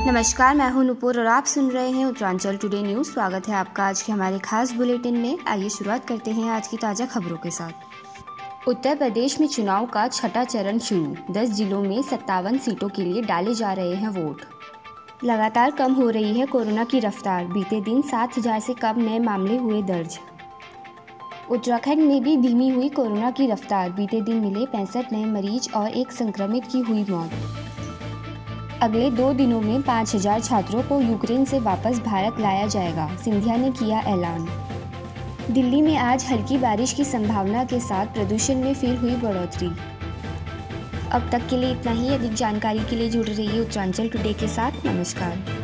नमस्कार, मैं हूं नुपुर और आप सुन रहे हैं उत्तरांचल टुडे न्यूज़। स्वागत है आपका आज के हमारे खास बुलेटिन में। आइए शुरुआत करते हैं आज की ताज़ा खबरों के साथ। उत्तर प्रदेश में चुनाव का छठा चरण शुरू। 10 जिलों में 57 सीटों के लिए डाले जा रहे हैं वोट। लगातार कम हो रही है कोरोना की रफ्तार। बीते दिन 7,000 से कम नए मामले हुए दर्ज। उत्तराखंड में भी धीमी हुई कोरोना की रफ्तार। बीते दिन मिले 65 नए मरीज और एक संक्रमित की हुई मौत। अगले 2 दिनों में 5,000 छात्रों को यूक्रेन से वापस भारत लाया जाएगा, सिंधिया ने किया ऐलान। दिल्ली में आज हल्की बारिश की संभावना के साथ प्रदूषण में फिर हुई बढ़ोतरी। अब तक के लिए इतना ही। अधिक जानकारी के लिए जुड़े रहिए उत्तरांचल टुडे के साथ। नमस्कार।